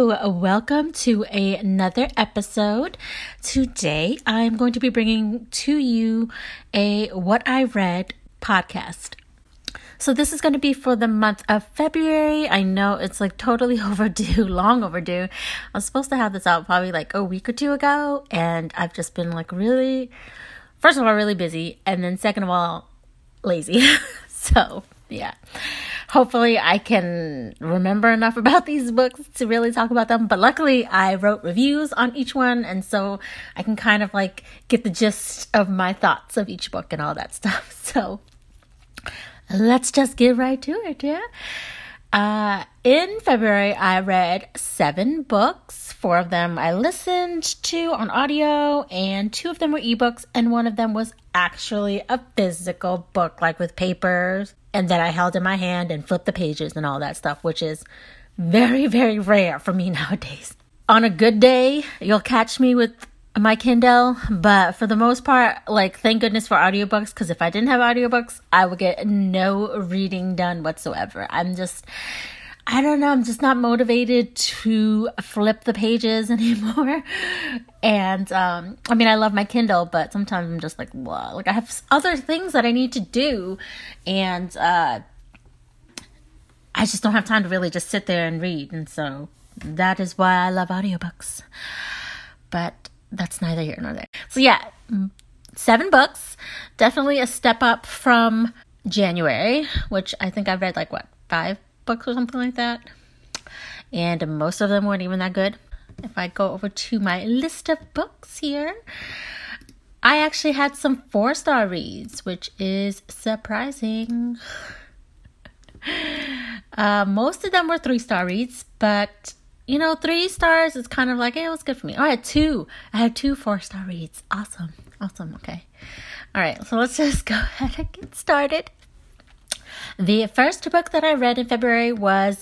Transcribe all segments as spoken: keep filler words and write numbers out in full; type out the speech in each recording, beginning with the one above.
Hello, welcome to a, another episode. Today, I'm going to be bringing to you a What I Read podcast. So this is going to be for the month of February. I know it's like totally overdue, long overdue. I was supposed to have this out probably like a week or two ago, and I've just been like really, first of all, really busy, and then second of all, lazy. So, yeah. Hopefully I can remember enough about these books to really talk about them. But luckily I wrote reviews on each one. And so I can kind of like get the gist of my thoughts of each book and all that stuff. So let's just get right to it. Yeah. Uh, in February, I read seven books. Four of them I listened to on audio, and two of them were ebooks, and one of them was actually a physical book, like with papers, and that I held in my hand and flipped the pages and all that stuff, which is very, very rare for me nowadays. On a good day, you'll catch me with my Kindle, but for the most part, like, thank goodness for audiobooks, because if I didn't have audiobooks, I would get no reading done whatsoever. I'm just, I don't know, I'm just not motivated to flip the pages anymore. And, um, I mean, I love my Kindle, but sometimes I'm just like, well, like, I have other things that I need to do, and, uh, I just don't have time to really just sit there and read, and so that is why I love audiobooks. But that's neither here nor there. So yeah, seven books. Definitely a step up from January, which I think I've read like, what, five books or something like that. And most of them weren't even that good. If I go over to my list of books here, I actually had some four-star reads, which is surprising. uh, most of them were three-star reads, but you know, three stars is kind of like, hey, it was good for me. Oh, I had two. I had two four-star reads. Awesome. Awesome. Okay. All right. So let's just go ahead and get started. The first book that I read in February was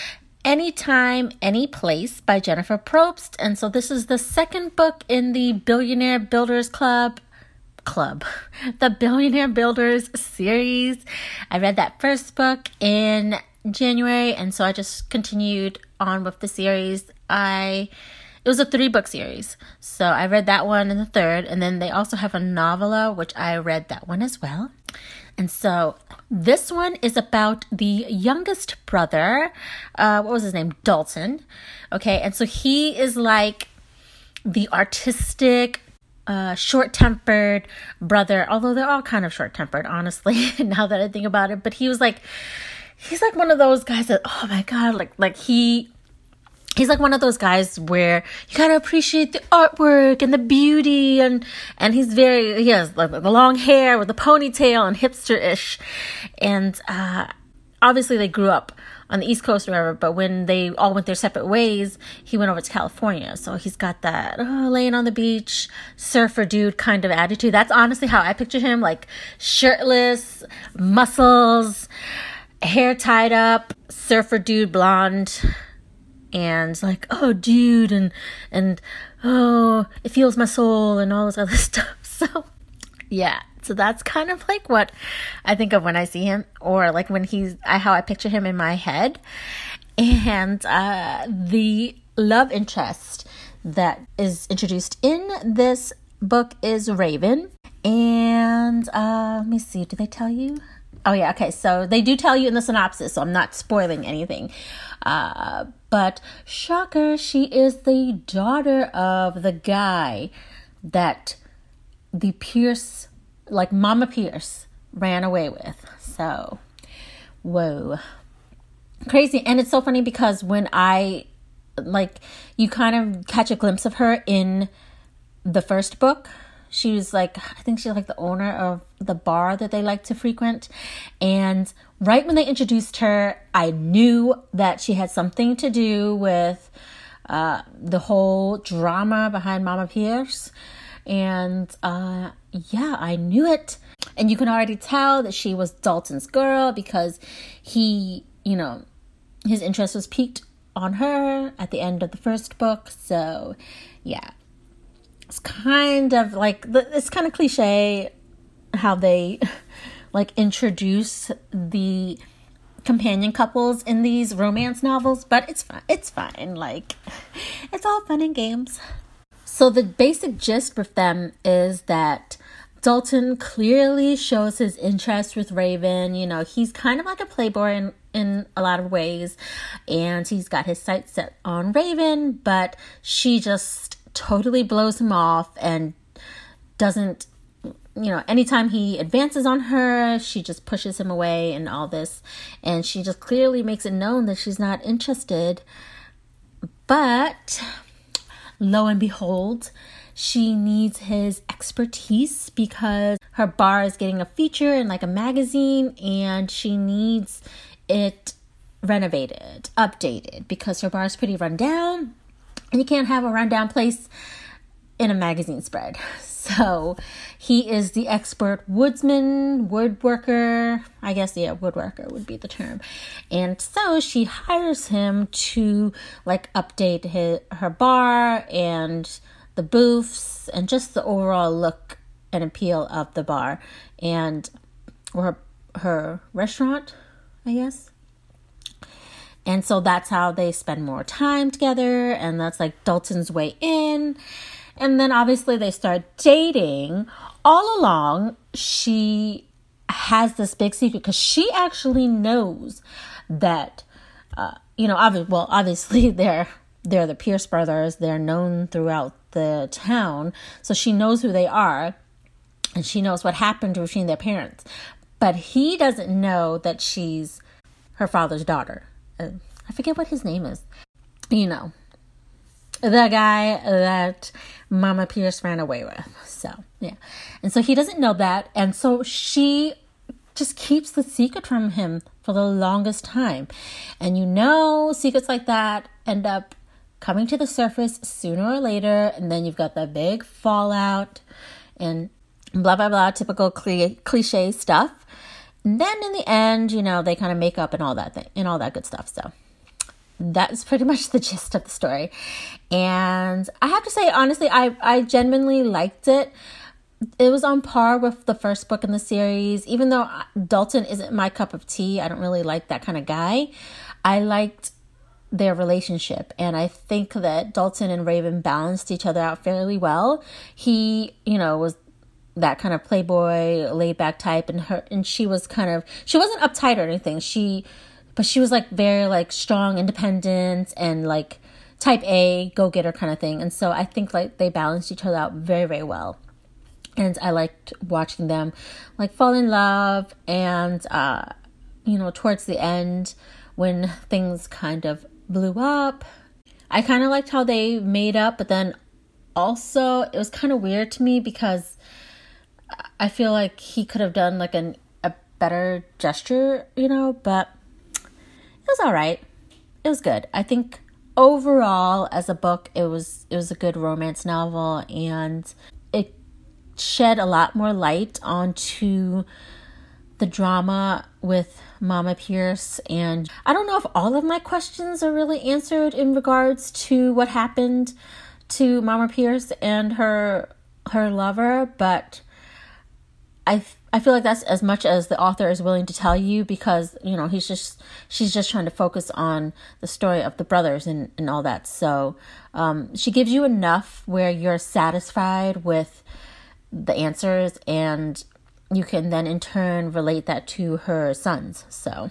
Anytime, Any Place by Jennifer Probst. And so this is the second book in the Billionaire Builders Club. Club. The Billionaire Builders series. I read that first book in January, and so I just continued on with the series. I it was a three book series, so I read that one and the third, and then they also have a novella, which I read that one as well. And so this one is about the youngest brother. Uh, what was his name? Dalton. Okay, and so he is like the artistic, uh, short-tempered brother, although they're all kind of short-tempered, honestly, now that I think about it. But he was like, he's like one of those guys that, oh my God, like, like he, he's like one of those guys where you gotta appreciate the artwork and the beauty, and, and he's very, he has like the long hair with a ponytail and hipster-ish. And, uh, obviously they grew up on the East Coast or whatever, but when they all went their separate ways, he went over to California. So he's got that oh, laying on the beach, surfer dude kind of attitude. That's honestly how I picture him, like shirtless, muscles, hair tied up, surfer dude, blonde, and like, oh, dude, and, and, oh, it feels my soul, and all this other stuff. So, yeah, so that's kind of like what I think of when I see him, or like when he's, I, how I picture him in my head. And uh, the love interest that is introduced in this book is Raven. And uh, let me see, did they tell you? Oh, yeah. Okay. So they do tell you in the synopsis, so I'm not spoiling anything. Uh, but shocker, she is the daughter of the guy that the Pierce, like Mama Pierce, ran away with. So, whoa. Crazy. And it's so funny because when I, like, you kind of catch a glimpse of her in the first book. She was like, I think she's like the owner of the bar that they like to frequent. And right when they introduced her, I knew that she had something to do with uh, the whole drama behind Mama Pierce. And uh, yeah, I knew it. And you can already tell that she was Dalton's girl because he, you know, his interest was piqued on her at the end of the first book. So yeah. It's kind of like, it's kind of cliche how they like introduce the companion couples in these romance novels, but it's fine. It's fine. Like, it's all fun and games. So the basic gist with them is that Dalton clearly shows his interest with Raven. You know, he's kind of like a playboy in, in a lot of ways, and he's got his sights set on Raven, but she just totally blows him off and doesn't, you know, anytime he advances on her, she just pushes him away and all this. And she just clearly makes it known that she's not interested. But lo and behold, she needs his expertise because her bar is getting a feature in like a magazine, and she needs it renovated, updated, because her bar is pretty run down, and you can't have a rundown place in a magazine spread. So he is the expert woodsman, woodworker, I guess, yeah, woodworker would be the term. And so she hires him to like update his, her bar and the booths and just the overall look and appeal of the bar and or her, her restaurant, I guess. And so that's how they spend more time together, and that's like Dalton's way in. And then obviously they start dating. All along, she has this big secret because she actually knows that, uh, you know, obvi- well, obviously they're, they're the Pierce brothers. They're known throughout the town. So she knows who they are, and she knows what happened between their parents. But he doesn't know that she's her father's daughter. Uh, I forget what his name is. You know, the guy that Mama Pierce ran away with. So, yeah. And so he doesn't know that. And so she just keeps the secret from him for the longest time. And you know, secrets like that end up coming to the surface sooner or later. And then you've got the big fallout and blah, blah, blah, typical cliche stuff. And then in the end, you know, they kind of make up and all that thing and all that good stuff. So that's pretty much the gist of the story. And I have to say, honestly, I, I genuinely liked it. It was on par with the first book in the series. Even though Dalton isn't my cup of tea, I don't really like that kind of guy. I liked their relationship. And I think that Dalton and Raven balanced each other out fairly well. He, you know, was that kind of playboy, laid back type. And her, and she was kind of, she wasn't uptight or anything. She... But she was like very like strong, independent, and like type A, go-getter kind of thing. And so I think like they balanced each other out very, very well. And I liked watching them like fall in love. And, uh, you know, towards the end when things kind of blew up, I kind of liked how they made up. But then also it was kind of weird to me because I feel like he could have done like an, a better gesture, you know, but it was all right. It was good. I think overall, as a book, it was it was a good romance novel, and it shed a lot more light onto the drama with Mama Pierce. And I don't know if all of my questions are really answered in regards to what happened to Mama Pierce and her her lover, but I I feel like that's as much as the author is willing to tell you, because, you know, he's just, she's just trying to focus on the story of the brothers and, and all that. So um, she gives you enough where you're satisfied with the answers, and you can then in turn relate that to her sons. So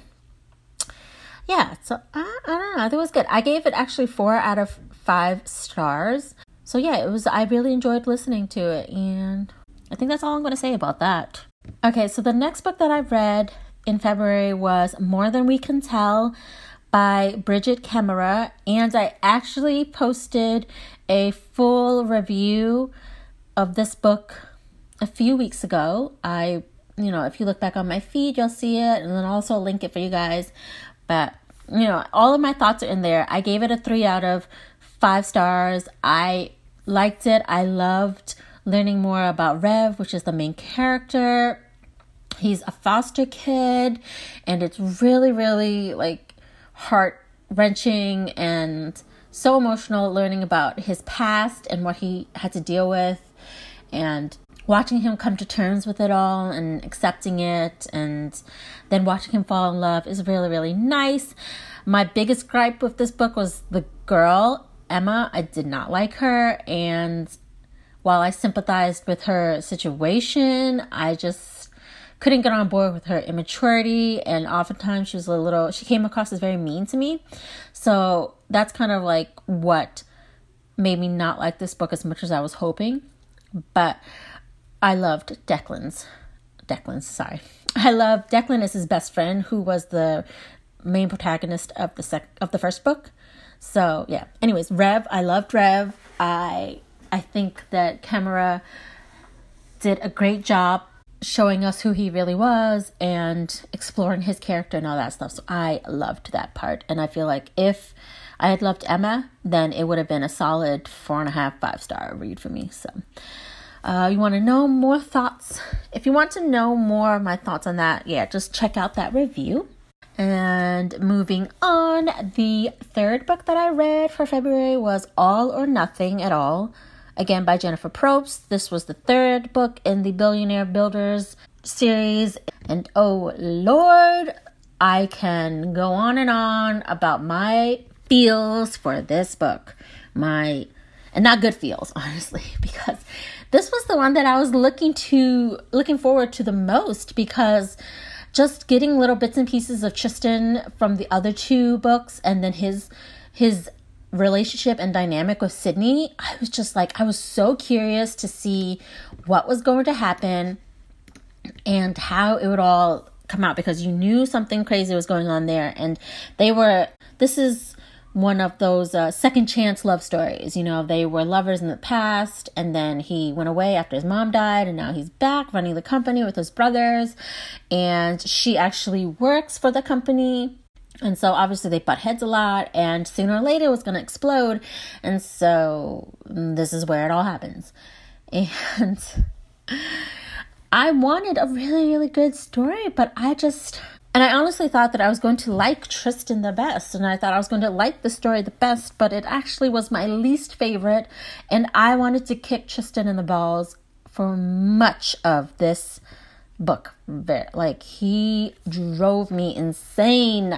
yeah, so I, I don't know. I think it was good. I gave it actually four out of five stars. So yeah, it was, I really enjoyed listening to it, and I think that's all I'm going to say about that. Okay, so the next book that I read in February was More Than We Can Tell by Bridget Kemmerer, and I actually posted a full review of this book a few weeks ago. I, you know, if you look back on my feed, you'll see it, and then also link it for you guys. But, you know, all of my thoughts are in there. I gave it a three out of five stars. I liked it. I loved learning more about Rev, which is the main character. He's a foster kid, and it's really, really like heart-wrenching and so emotional learning about his past and what he had to deal with. And watching him come to terms with it all and accepting it, and then watching him fall in love is really, really nice. My biggest gripe with this book was the girl, Emma. I did not like her, and while I sympathized with her situation, I just couldn't get on board with her immaturity, and oftentimes she was a little, she came across as very mean to me. So that's kind of like what made me not like this book as much as I was hoping. But I loved Declan's, Declan's, sorry. I loved Declan as his best friend, who was the main protagonist of the sec- of the first book. So yeah, anyways, Rev, I loved Rev. I, I think that Camera did a great job showing us who he really was and exploring his character and all that stuff. So I loved that part. And I feel like if I had loved Emma, then it would have been a solid four and a half, five star read for me. So Uh, you want to know more thoughts? If you want to know more of my thoughts on that, yeah, just check out that review. And moving on, the third book that I read for February was All or Nothing at All, again by Jennifer Probst. This was the third book in the Billionaire Builders series. And oh Lord, I can go on and on about my feels for this book. My, and not good feels, honestly, because this was the one that I was looking to, looking forward to the most, because just getting little bits and pieces of Tristan from the other two books, and then his, his relationship and dynamic with Sydney, I was just like, I was so curious to see what was going to happen and how it would all come out, because you knew something crazy was going on there. And they were, this is one of those uh, second chance love stories. You know, they were lovers in the past, and then he went away after his mom died, and now he's back running the company with his brothers, and she actually works for the company. And so obviously they butt heads a lot, and sooner or later it was going to explode. And so this is where it all happens. And I wanted a really, really good story, but I just... And I honestly thought that I was going to like Tristan the best, and I thought I was going to like the story the best, but it actually was my least favorite, and I wanted to kick Tristan in the balls for much of this book. Like, he drove me insane.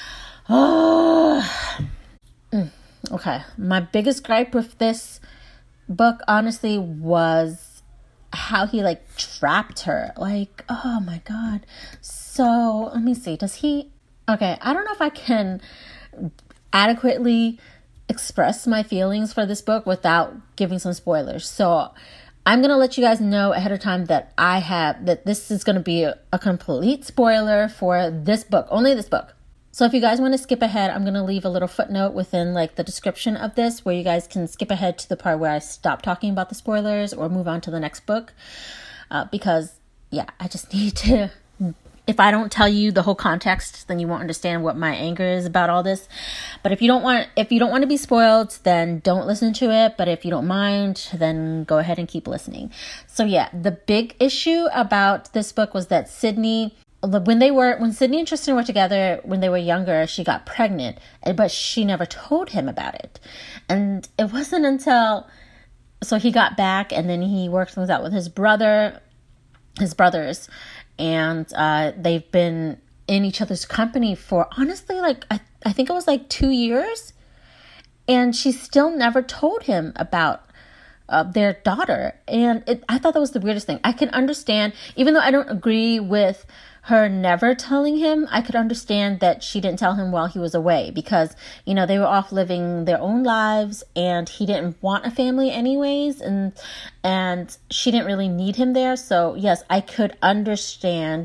Oh. Mm. Okay, my biggest gripe with this book, honestly, was how he, like, trapped her. Like, oh my God. So, let me see. Does he... Okay, I don't know if I can adequately express my feelings for this book without giving some spoilers. So, I'm going to let you guys know ahead of time that I have... That this is going to be a, a complete spoiler for this book. Only this book. So, if you guys want to skip ahead, I'm going to leave a little footnote within, like, the description of this, where you guys can skip ahead to the part where I stop talking about the spoilers or move on to the next book. Uh, because, yeah, I just need to... If I don't tell you the whole context, then you won't understand what my anger is about all this. But if you don't want, if you don't want to be spoiled, then don't listen to it. But if you don't mind, then go ahead and keep listening. So yeah, the big issue about this book was that Sydney, when they were, when Sydney and Tristan were together, when they were younger, she got pregnant, but she never told him about it. And it wasn't until, so he got back, and then he worked things out with his brother, his brothers. And uh, they've been in each other's company for, honestly, like, I, I think it was like two years. And she still never told him about uh, their daughter. And it, I thought that was the weirdest thing. I can understand, even though I don't agree with her never telling him, I could understand that she didn't tell him while he was away. Because, you know, they were off living their own lives, and he didn't want a family anyways. And and she didn't really need him there. So, yes, I could understand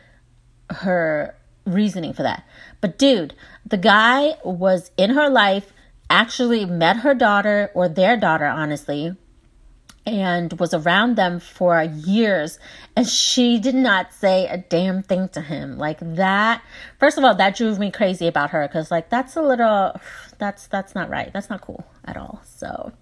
her reasoning for that. But, dude, the guy was in her life, actually met her daughter, or their daughter, honestly, and was around them for years, and she did not say a damn thing to him. Like, that, first of all, that drove me crazy about her, because, like, that's a little, that's, that's not right. That's not cool at all. So,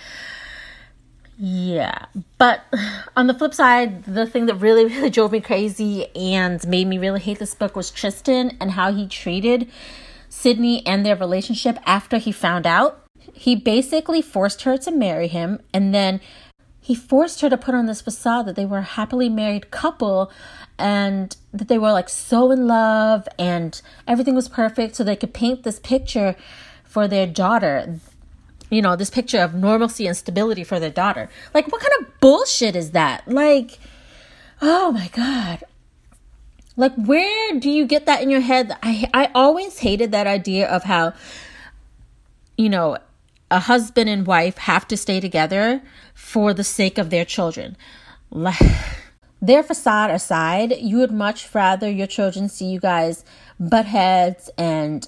yeah. But on the flip side, the thing that really, really drove me crazy and made me really hate this book was Tristan and how he treated Sydney and their relationship after he found out. He basically forced her to marry him, and then he forced her to put on this facade that they were a happily married couple and that they were like so in love and everything was perfect so they could paint this picture for their daughter. You know, this picture of normalcy and stability for their daughter. Like, what kind of bullshit is that? Like, oh my God. Like, where do you get that in your head? I I always hated that idea of how, you know, a husband and wife have to stay together for the sake of their children. Their facade aside, you would much rather your children see you guys butt heads and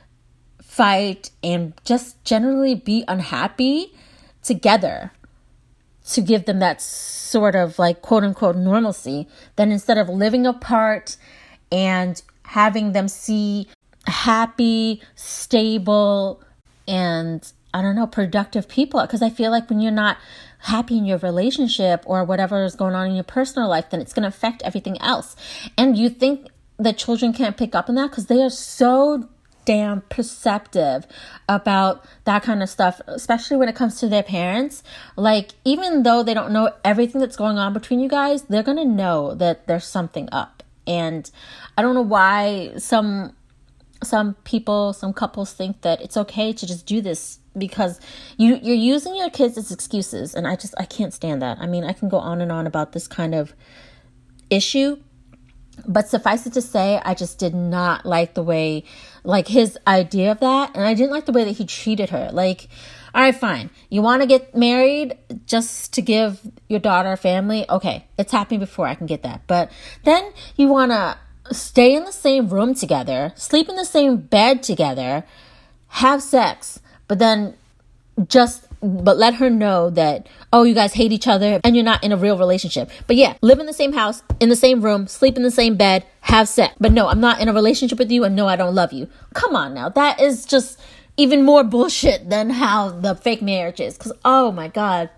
fight and just generally be unhappy together to give them that sort of like quote unquote normalcy, then instead of living apart and having them see happy, stable, and I don't know, productive people. Because I feel like when you're not happy in your relationship or whatever is going on in your personal life, then it's going to affect everything else. And you think that children can't pick up on that because they are so damn perceptive about that kind of stuff, especially when it comes to their parents. Like, even though they don't know everything that's going on between you guys, they're going to know that there's something up. And I don't know why some some people, some couples think that it's okay to just do this because you, you're using your kids as excuses. And I just, I can't stand that. I mean, I can go on and on about this kind of issue, but suffice it to say, I just did not like the way, like his idea of that. And I didn't like the way that he treated her. Like, all right, fine. You want to get married just to give your daughter a family? Okay, it's happened before. I can get that. But then you want to stay in the same room together, sleep in the same bed together, have sex, but then just, but let her know that, oh, you guys hate each other and you're not in a real relationship. But yeah, live in the same house, in the same room, sleep in the same bed, have sex. But no, I'm not in a relationship with you and no, I don't love you. Come on now. That is just even more bullshit than how the fake marriage is. Because, oh my God.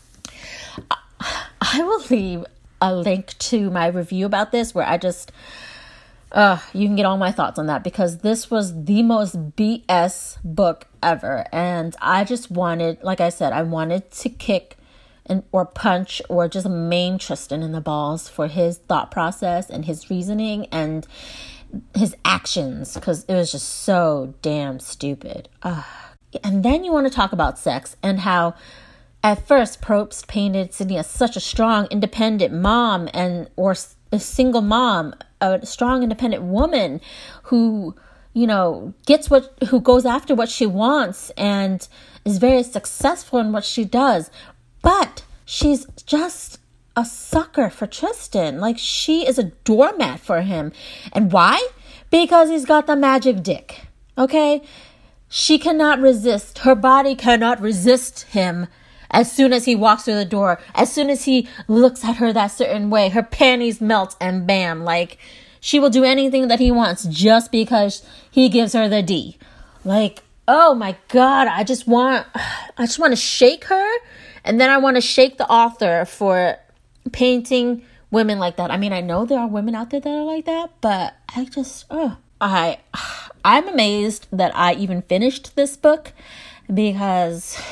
I will leave a link to my review about this where I just... Uh, you can get all my thoughts on that because this was the most B S book ever. And I just wanted, like I said, I wanted to kick and or punch or just maim Tristan in the balls for his thought process and his reasoning and his actions because it was just so damn stupid. Uh, and then you want to talk about sex and how at first Probst painted Sydney as such a strong, independent mom and or a single mom, a strong, independent woman who, you know, gets what, who goes after what she wants and is very successful in what she does. But she's just a sucker for Tristan. Like, she is a doormat for him. And why? Because he's got the magic dick. Okay? She cannot resist. Her body cannot resist him. As soon as he walks through the door, as soon as he looks at her that certain way, her panties melt and bam, like she will do anything that he wants just because he gives her the D. Like, oh my God, I just want, I just want to shake her. And then I want to shake the author for painting women like that. I mean, I know there are women out there that are like that, but I just, oh, I, I'm amazed that I even finished this book because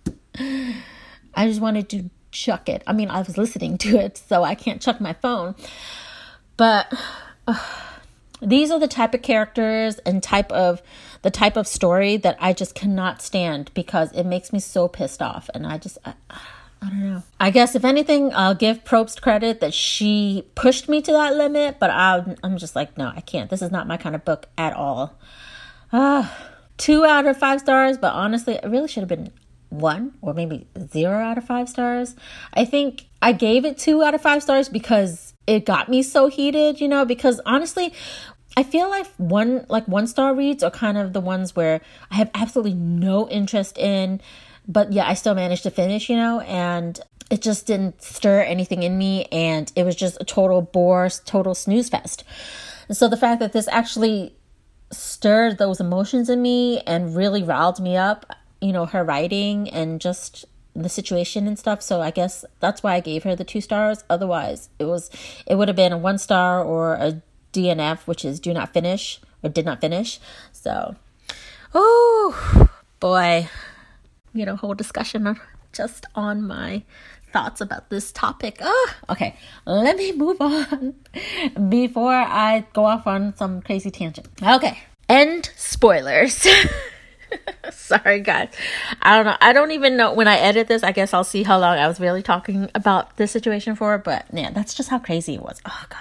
I just wanted to chuck it. I mean, I was listening to it, so I can't chuck my phone. But uh, these are the type of characters and type of the type of story that I just cannot stand because it makes me so pissed off. And I just, I, I don't know. I guess if anything, I'll give Probst credit that she pushed me to that limit. But I'll, I'm just like, no, I can't. This is not my kind of book at all. Uh, two out of five stars. But honestly, it really should have been one or maybe zero out of five stars. I think I gave it two out of five stars because it got me so heated, you know, because honestly, I feel like one, like one star reads are kind of the ones where I have absolutely no interest in, but yeah, I still managed to finish, you know, and it just didn't stir anything in me. And it was just a total bore, total snooze fest. And so the fact that this actually stirred those emotions in me and really riled me up, you know, her writing and just the situation and stuff. So I guess that's why I gave her the two stars. Otherwise, it was, it would have been a one star or a D N F, which is do not finish or did not finish. So, oh boy, we had a whole discussion on just on my thoughts about this topic. Oh, okay, let me move on before I go off on some crazy tangent. Okay, end spoilers. Sorry, guys. I don't know. I don't even know when I edit this. I guess I'll see how long I was really talking about this situation for. But yeah, that's just how crazy it was. Oh,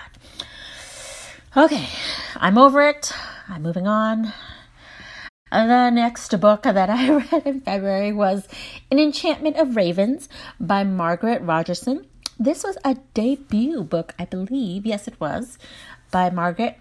God. Okay, I'm over it. I'm moving on. The next book that I read in February was An Enchantment of Ravens by Margaret Rogerson. This was a debut book, I believe. Yes, it was, by Margaret.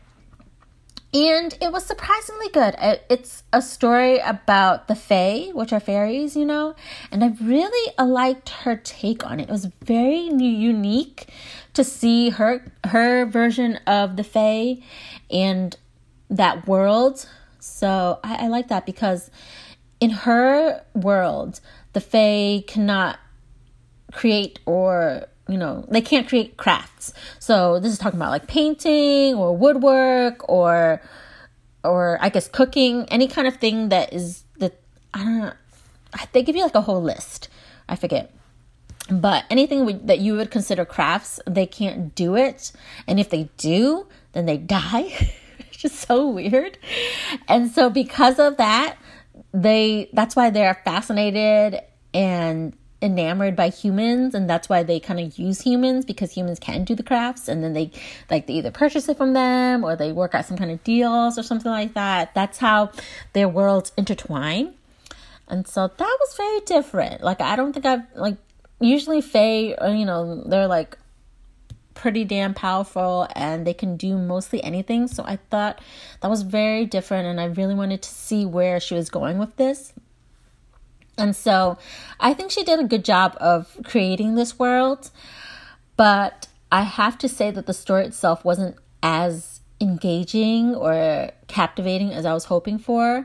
And it was surprisingly good. It's a story about the Fae, which are fairies, you know. And I really liked her take on it. It was very unique to see her her version of the Fae and that world. So I, I like that because in her world, the Fae cannot create or, you know, they can't create crafts. So this is talking about like painting or woodwork or, or I guess cooking, any kind of thing that is the, I don't know, they give you like a whole list. I forget. But anything we, that you would consider crafts, they can't do it. And if they do, then they die. Just so weird. And so because of that, they that's why they're fascinated and enamored by humans, and that's why they kind of use humans, because humans can do the crafts, and then they like they either purchase it from them or they work out some kind of deals or something like that. That's how their worlds intertwine. And so that was very different. Like I don't think I've like usually Fae, you know, they're like pretty damn powerful and they can do mostly anything. So I thought that was very different, and I really wanted to see where she was going with this. And so I think she did a good job of creating this world, but I have to say that the story itself wasn't as engaging or captivating as I was hoping for.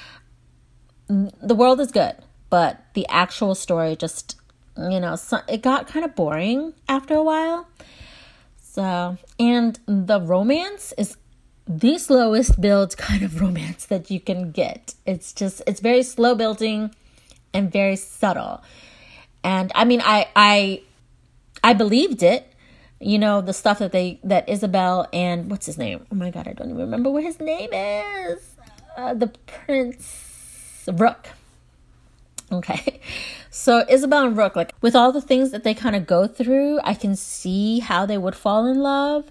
The world is good, but the actual story just, you know, it got kind of boring after a while. So, and the romance is the slowest build kind of romance that you can get. It's just, it's very slow building and very subtle. And I mean, I, I, I believed it, you know, the stuff that they, that Isabel and what's his name? Oh my God, I don't even remember what his name is. Uh, the Prince Rook. Okay. So Isabel and Rook, like with all the things that they kind of go through, I can see how they would fall in love,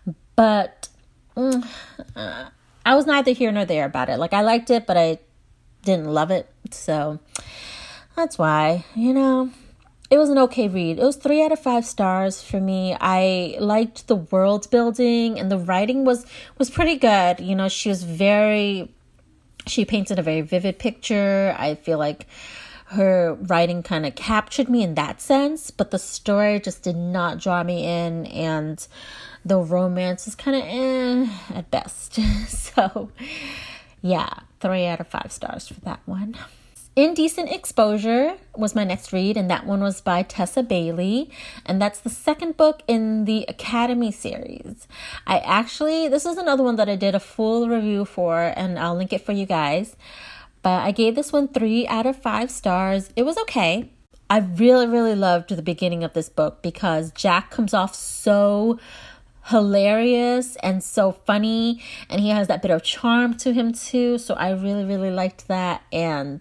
but mm, uh, I was neither here nor there about it. Like I liked it, but I didn't love it. So that's why, you know, it was an okay read. It was three out of five stars for me. I liked the world building, and the writing was, was pretty good. You know, she was very, she painted a very vivid picture. I feel like her writing kind of captured me in that sense, but the story just did not draw me in, and the romance is kind of eh at best. So yeah, three out of five stars for that one. Indecent Exposure was my next read, and that one was by Tessa Bailey, and that's the second book in the Academy series. I actually, this is another one that I did a full review for, and I'll link it for you guys, but I gave this one three out of five stars. It was okay. I really, really loved the beginning of this book because Jack comes off so hilarious and so funny, and he has that bit of charm to him too. So I really, really liked that, and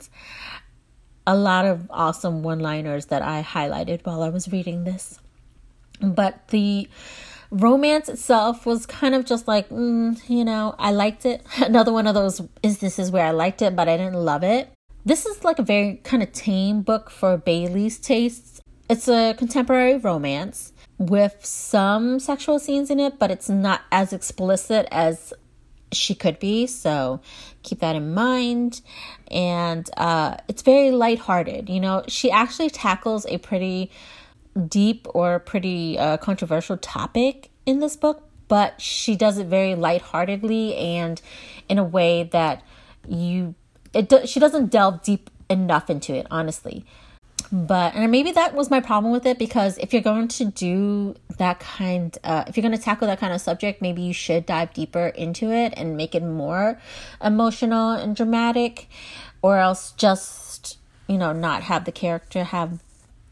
a lot of awesome one-liners that I highlighted while I was reading this. But the romance itself was kind of just like, mm, you know, I liked it. Another one of those is this is where I liked it, but I didn't love it. This is like a very kind of tame book for Bailey's tastes. It's a contemporary romance with some sexual scenes in it, but it's not as explicit as she could be, so keep that in mind. And uh, it's very lighthearted. You know, she actually tackles a pretty deep or pretty uh, controversial topic in this book, but she does it very lightheartedly and in a way that you, it do, she doesn't delve deep enough into it, honestly. But, and maybe that was my problem with it, because if you're going to do that kind, uh, if you're going to tackle that kind of subject, maybe you should dive deeper into it and make it more emotional and dramatic, or else just, you know, not have the character have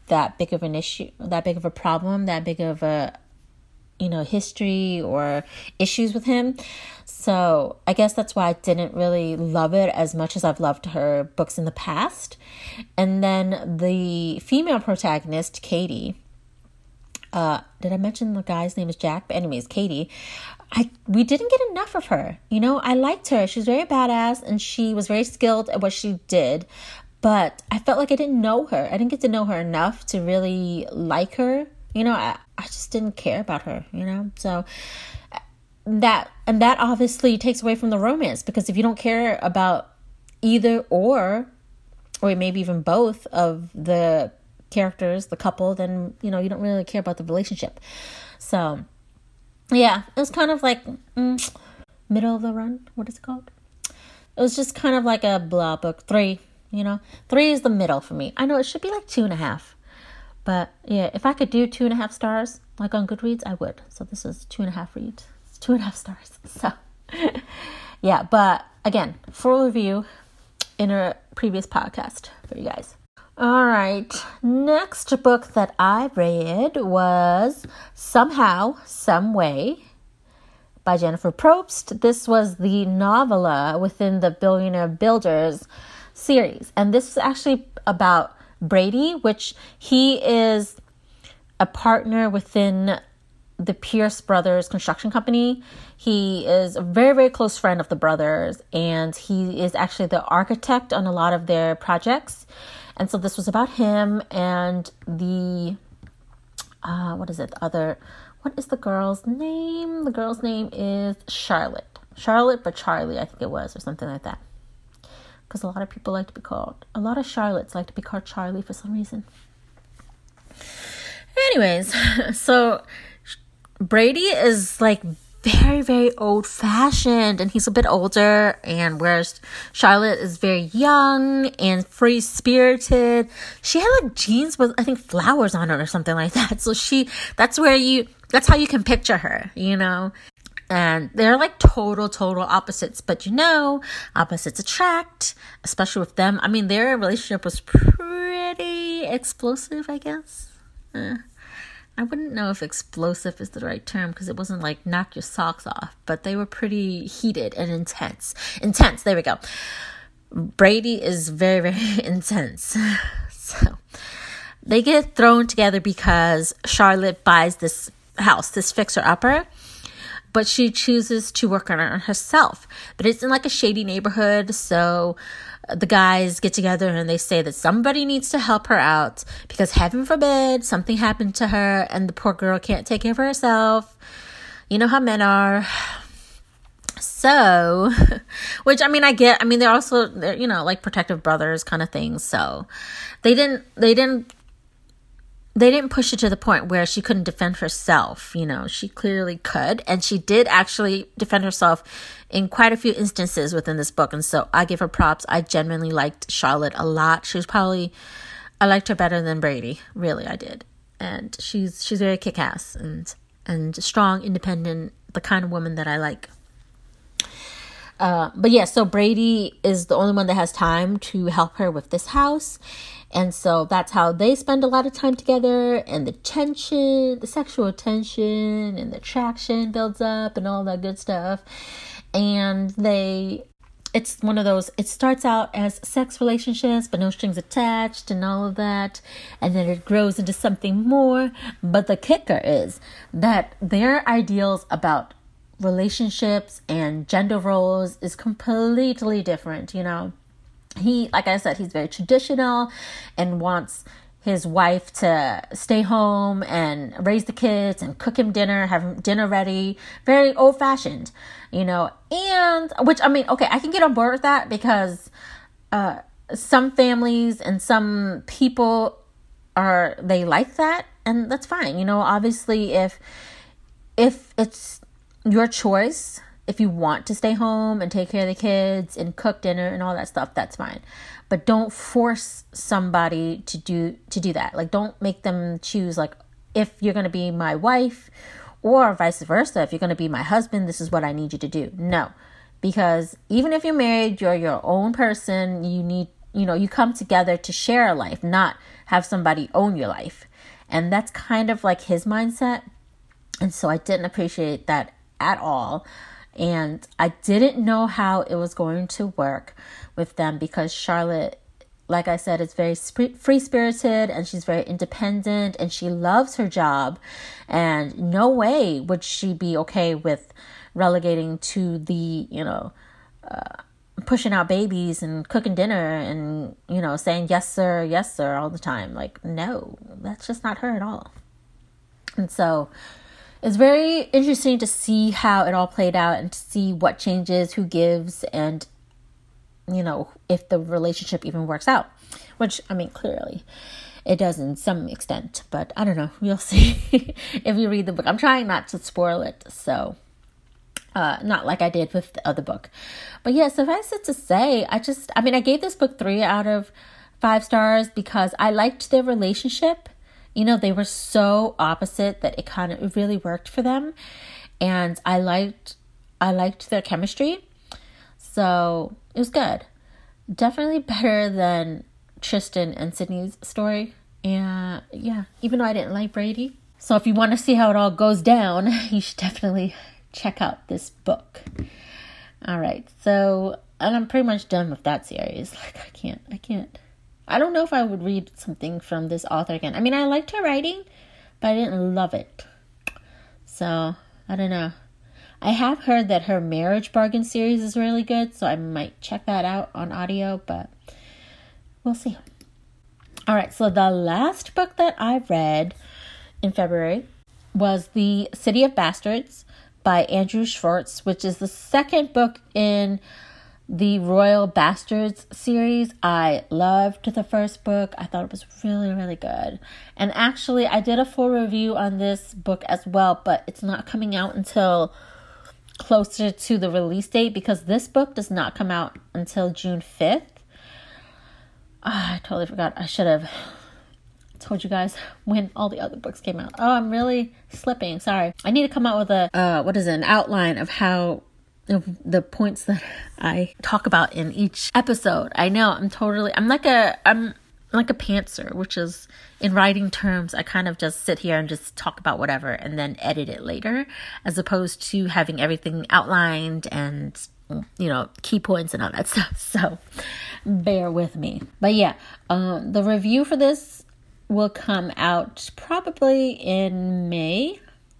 that big of an issue, that big of a problem, that big of a, you know, history or issues with him. So I guess that's why I didn't really love it as much as I've loved her books in the past. And then the female protagonist, Katie, uh, did I mention the guy's name is Jack? But anyways, Katie, I we didn't get enough of her. You know, I liked her. She was very badass and she was very skilled at what she did. But I felt like I didn't know her. I didn't get to know her enough to really like her. You know, I, I just didn't care about her, you know? So that, and that obviously takes away from the romance, because if you don't care about either or, or maybe even both of the characters, the couple, then, you know, you don't really care about the relationship. So yeah, it was kind of like mm, middle of the run. What is it called? It was just kind of like a blah book. Three, you know, three is the middle for me. I know it should be like two and a half. But yeah, if I could do two and a half stars, like on Goodreads, I would. So this is two and a half reads. It's two and a half stars. So yeah, but again, full review in a previous podcast for you guys. All right. Next book that I read was Somehow, Some Way by Jennifer Probst. This was the novella within the Billionaire Builders series. And this is actually about Brady, which he is a partner within the Pierce Brothers construction company. He is a very, very close friend of the brothers, and he is actually the architect on a lot of their projects. And so this was about him and the, uh, what is it? The other, what is the girl's name? The girl's name is Charlotte. Charlotte, but Charlie, I think it was, or something like that. Because a lot of people like to be called, a lot of Charlottes like to be called Charlie for some reason. Anyways, so Brady is like very, very old fashioned, and he's a bit older, and whereas Charlotte is very young and free spirited. She had like jeans with, I think, flowers on it or something like that. So she, that's where you, that's how you can picture her, you know? And they're like total, total opposites. But you know, opposites attract, especially with them. I mean, their relationship was pretty explosive, I guess. Uh, I wouldn't know if explosive is the right term, because it wasn't like knock your socks off. But they were pretty heated and intense. Intense, there we go. Brady is very, very intense. So they get thrown together because Charlotte buys this house, this fixer-upper. But she chooses to work on it herself. But it's in like a shady neighborhood. So the guys get together and they say that somebody needs to help her out, because heaven forbid something happened to her and the poor girl can't take care of herself. You know how men are. So, which I mean, I get, I mean, they're also, they're, you know, like protective brothers kind of things. So they didn't, they didn't, They didn't push it to the point where she couldn't defend herself. You know, she clearly could. And she did actually defend herself in quite a few instances within this book. And so I give her props. I genuinely liked Charlotte a lot. She was probably, I liked her better than Brady. Really, I did. And she's she's very kick-ass and, and strong, independent, the kind of woman that I like. Uh, but yeah, so Brady is the only one that has time to help her with this house. And so that's how they spend a lot of time together, and the tension, the sexual tension and the attraction builds up and all that good stuff. And they, it's one of those, it starts out as sex relationships, but no strings attached and all of that. And then it grows into something more. But the kicker is that their ideals about relationships and gender roles is completely different, you know. He, like I said, he's very traditional and wants his wife to stay home and raise the kids and cook him dinner, have him dinner ready. Very old fashioned, you know, and which, I mean, okay, I can get on board with that, because uh, some families and some people are, they like that, and that's fine. You know, obviously if, if it's your choice, if you want to stay home and take care of the kids and cook dinner and all that stuff, that's fine. But don't force somebody to do to do that. Like, don't make them choose, like, if you're going to be my wife, or vice versa, if you're going to be my husband, this is what I need you to do. No. Because even if you're married, you're your own person. You need you know, you come together to share a life, not have somebody own your life. And that's kind of like his mindset. And so I didn't appreciate that at all. And I didn't know how it was going to work with them because Charlotte, like I said, is very free-spirited and she's very independent and she loves her job. And no way would she be okay with relegating to the, you know, uh, pushing out babies and cooking dinner and, you know, saying yes, sir, yes, sir, all the time. Like, no, that's just not her at all. And so it's very interesting to see how it all played out and to see what changes, who gives, and, you know, if the relationship even works out, which, I mean, clearly it does in some extent, but I don't know. We'll see if you read the book. I'm trying not to spoil it, so uh, not like I did with the other book. But yeah, suffice it to say, I just, I mean, I gave this book three out of five stars because I liked their relationship. You know, they were so opposite that it kind of it really worked for them. And I liked, I liked their chemistry. So it was good. Definitely better than Tristan and Sydney's story. And yeah, even though I didn't like Brady. So if you want to see how it all goes down, you should definitely check out this book. All right. So, and I'm pretty much done with that series. Like, I can't, I can't. I don't know if I would read something from this author again. I mean, I liked her writing, but I didn't love it. So, I don't know. I have heard that her Marriage Bargain series is really good, so I might check that out on audio, but we'll see. All right, so the last book that I read in February was The City of Bastards by Andrew Schwartz, which is the second book in the Royal Bastards series. I loved the first book. I thought it was really, really good. And actually, I did a full review on this book as well, but it's not coming out until closer to the release date because this book does not come out until June fifth. Oh, I totally forgot. I should have told you guys when all the other books came out. Oh, I'm really slipping. Sorry. I need to come out with a, uh, what is it, an outline of how the points that I talk about in each episode. I know I'm totally, I'm like a, I'm like a pantser, which is in writing terms, I kind of just sit here and just talk about whatever and then edit it later, as opposed to having everything outlined and, you know, key points and all that stuff. So bear with me. But yeah, um, the review for this will come out probably in May.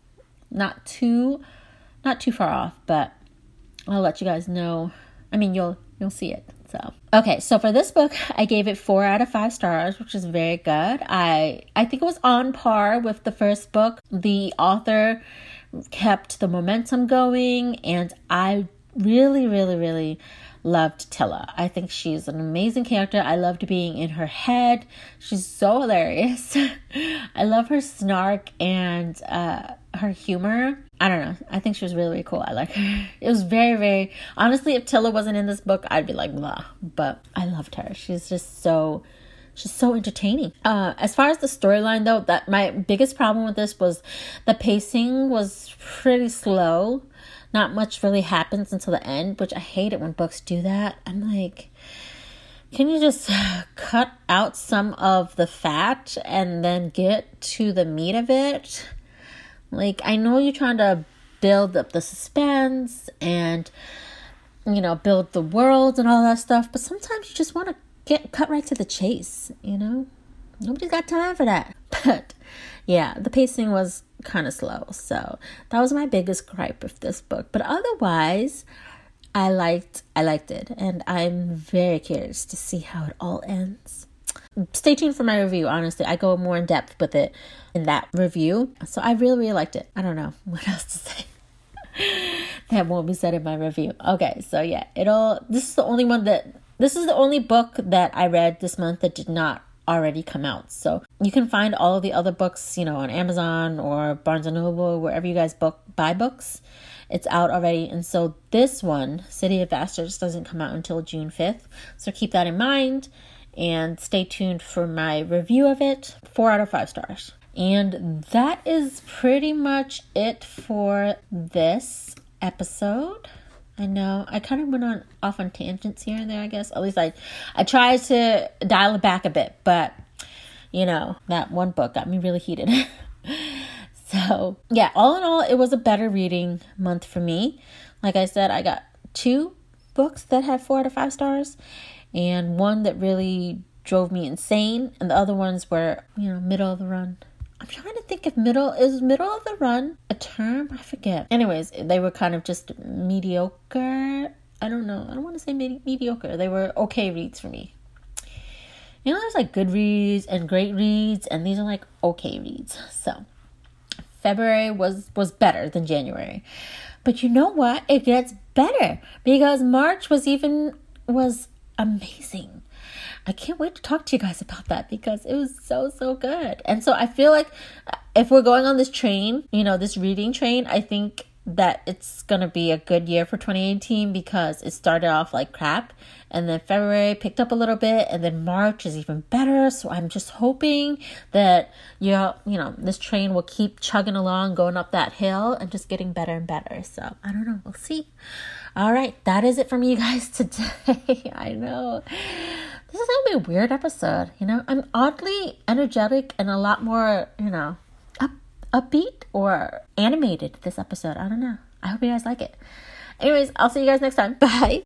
Not too, not too far off, but I'll let you guys know. I mean, you'll you'll see it. So okay, so for this book, I gave it four out of five stars, which is very good. I I think it was on par with the first book. The author kept the momentum going, and I really, really, really loved Tilla. I think she's an amazing character. I loved being in her head. She's so hilarious. I love her snark and uh, her humor. I don't know. I think she was really, really cool. I like her. It was very, very... Honestly, if Tilla wasn't in this book, I'd be like, blah. But I loved her. She's just so... She's so entertaining. Uh, as far as the storyline, though, that my biggest problem with this was the pacing was pretty slow. Not much really happens until the end, which I hate it when books do that. I'm like, can you just cut out some of the fat and then get to the meat of it? Like, I know you're trying to build up the suspense and, you know, build the world and all that stuff, but sometimes you just want to get cut right to the chase, you know? Nobody's got time for that. But yeah, the pacing was kind of slow. So that was my biggest gripe with this book. But otherwise, I liked I liked it. And I'm very curious to see how it all ends. Stay tuned for my review, honestly. I go more in depth with it in that review. So I really, really liked it. I don't know what else to say. That won't be said in my review. Okay, so yeah, it'll this is the only one that this is the only book that I read this month that did not already come out. So you can find all of the other books, you know, on Amazon or Barnes and Noble, wherever you guys book buy books. It's out already. And so this one, City of Bastards, doesn't come out until June fifth. So keep that in mind and stay tuned for my review of it. Four out of five stars. And that is pretty much it for this episode. I know. I kind of went on off on tangents here and there, I guess. At least I, I tried to dial it back a bit. But, you know, that one book got me really heated. So, yeah, all in all, it was a better reading month for me. Like I said, I got two books that had four out of five stars. And one that really drove me insane. And the other ones were, you know, middle of the run. I'm trying to think if middle is middle of the run a term. I forget. Anyways, they were kind of just mediocre. I don't know. I don't want to say me- mediocre. They were okay reads for me. You know, there's like good reads and great reads, and these are like okay reads. So February was was better than January, but you know what? It gets better because March was even was amazing. I can't wait to talk to you guys about that because it was so, so good. And so I feel like if we're going on this train, you know, this reading train, I think that it's going to be a good year for twenty eighteen because it started off like crap. And then February picked up a little bit. And then March is even better. So I'm just hoping that, you know, you know, this train will keep chugging along, going up that hill and just getting better and better. So I don't know. We'll see. All right. That is it from you guys today. I know. This is going to be a weird episode, you know. I'm oddly energetic and a lot more, you know, up, upbeat or animated this episode. I don't know. I hope you guys like it. Anyways, I'll see you guys next time. Bye.